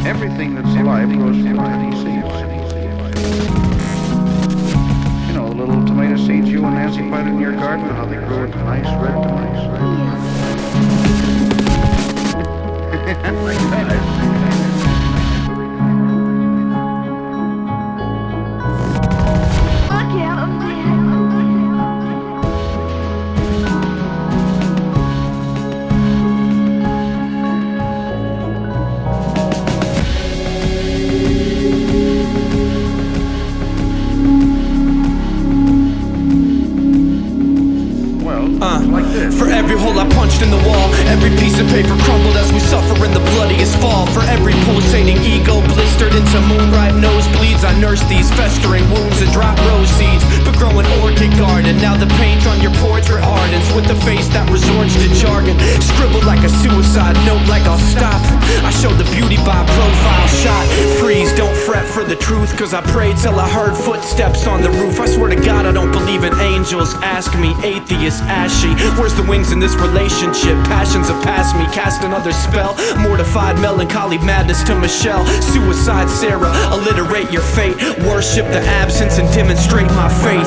Everything that's alive grows from tiny seeds. You know, the little tomato seeds you and Nancy planted in your garden, how they grow into nice red tomatoes. Like that. For every hole I punched in the wall, every piece of paper crumbled as we suffer in the bloodiest fall. For every pulsating ego blistered into moonripe nosebleeds, I nurse these festering wounds and drop rose seeds. But grow an orchid garden, now the paint on your portrait hardens with the face that resorts to jargon. Scribbled like a suicide note, like I'll stop. I show the beauty by profile shot. Freeze, don't fret for the truth, cause I prayed till I heard footsteps on the roof. I swear to God I don't believe in angels. Ask me, atheist, ashy. Where's the wings in this relationship? Passions have passed me, cast another spell. Mortified melancholy madness to Michelle. Suicide Sarah, alliterate your fate. Worship the absence and demonstrate my faith.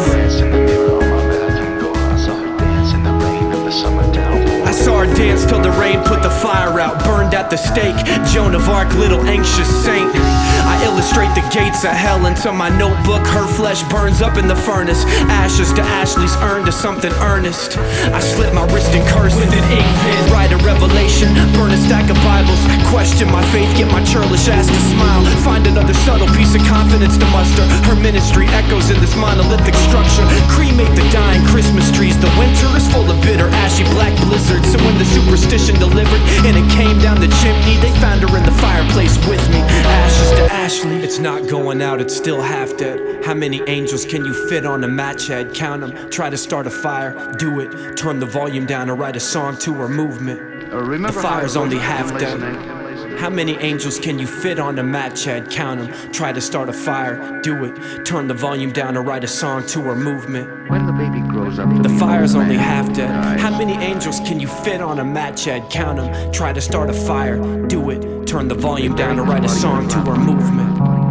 I saw her dance till the rain put the fire out. Burned at the stake, Joan of Arc, little anxious saint. I illustrate the gates of hell into my notebook. Her flesh burns up in the furnace. Ashes to Ashley's urn to something earnest. I slit my wrist and curse with an ink pen. Write a revelation, burn a stack of Bibles. Question my faith, get my churlish ass to smile. Find another subtle piece of confidence to muster. Her ministry echoes in this monolithic structure. Cremate the dying Christmas trees. The winter is full of bitter, ashy black blizzards. So when the superstition delivered and it came down the chimney, they found her in the fireplace with me. Ashes to Ashley. It's not going out, it's still half dead. How many angels can you fit on a match head? Count them, try to start a fire, do it. Turn the volume down or write a song to her movement. The fire's only half dead. How many angels can you fit on a match head? Count them, try to start a fire, do it. Turn the volume down or write a song to her movement. When the baby grows up, the fire's only half dead. How many angels can you fit on a match head? Count them, try to start a fire, do it. Turn the volume down or write a song to her movement.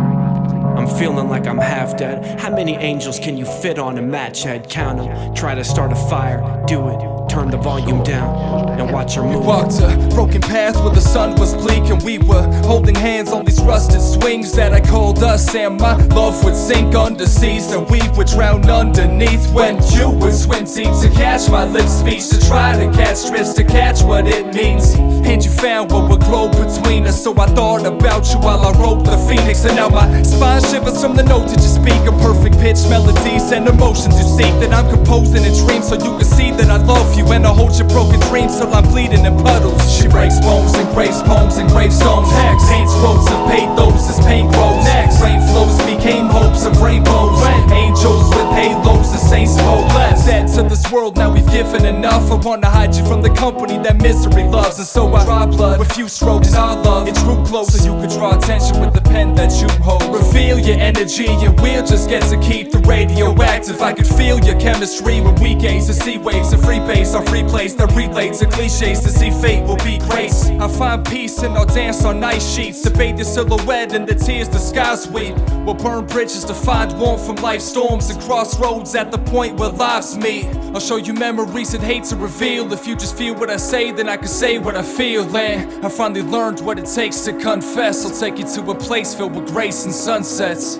I'm feeling like I'm half dead. How many angels can you fit on a match head? Count them, try to start a fire, do it. Turn the volume down and watch her move. We walked a broken path where the sun was bleak, and we were holding hands on these rusted swings that I called us. And my love would sink under seas, and we would drown underneath. When you would swim deep to catch my lip speech, to try to catch drifts, to catch what it means. And you found what would grow between us, so I thought about you while I wrote the Phoenix. And now my spine shivers from the notes that you speak, a perfect pitch, melodies and emotions you seek. That I'm composing in dreams so you can see that I love you. And I hold your broken dreams till I'm bleeding in puddles. She breaks bones and graves poems and gravestones. Hex paints quotes of pathos as pain grows. Next rain flows became hopes of rainbows. Angels with halos, the saints spoke less. Said to this world, now we've given enough. I wanna hide you from the company that misery loves. And so I draw blood with few strokes. And our love, it drew close so you could draw attention with the pen that you hold. Reveal your energy and we'll just get to keep the radioactive. I could feel your chemistry when we gaze to see waves of free base. Our free place that relates to cliches to see fate will be grace. I find peace and I'll dance on night sheets to bathe your silhouette in the tears the skies weep. We'll burn bridges to find warmth from life's storms and crossroads at the point where lives meet. I'll show you memories I'd hate to reveal. If you just feel what I say, then I can say what I feel. And I finally learned what it takes to confess. I'll take you to a place filled with grace and sunsets.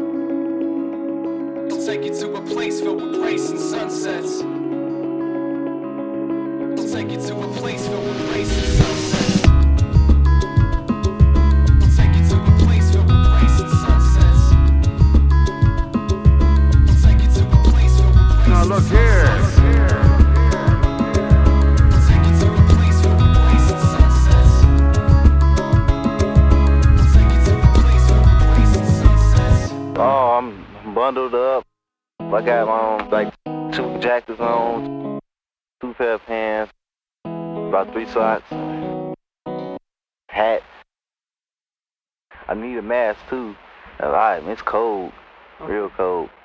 I'll take you to a place filled with grace and sunsets. Take you to a place filled with grace and sunsets. I'll take you to a place filled with grace and sunsets. I'll take you to a place filled with grace and sunsets. Now look here. I'll take you to a place filled with grace and sunsets. I'll take you to a place filled with grace and sunsets. Oh, I'm bundled up. I got on like 2 jackets on, 2 pair of pants. About 3 socks, hat. I need a mask too. Alright, it's cold, real cold.